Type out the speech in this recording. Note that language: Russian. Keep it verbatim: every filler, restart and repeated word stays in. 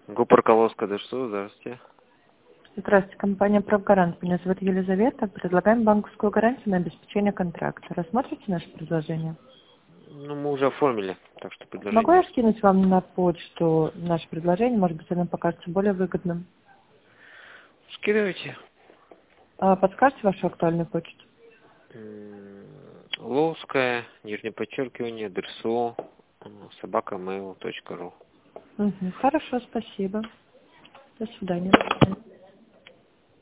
Группа Руководская ДРСУ, здравствуйте. Здравствуйте, компания «Правгарант». Меня зовут Елизавета. Предлагаем банковскую гарантию на обеспечение контракта. Рассмотрите наше предложение? Ну, мы уже оформили, так что Могу я предложение. скинуть вам на почту наше предложение? Может быть, оно покажется более выгодным. Скидывайте. А подскажете вашу актуальную почту? М, Ловская, нижнее подчеркивание, ДРСУ, собака mail точка ру. Мгм. Хорошо, спасибо. До свидания.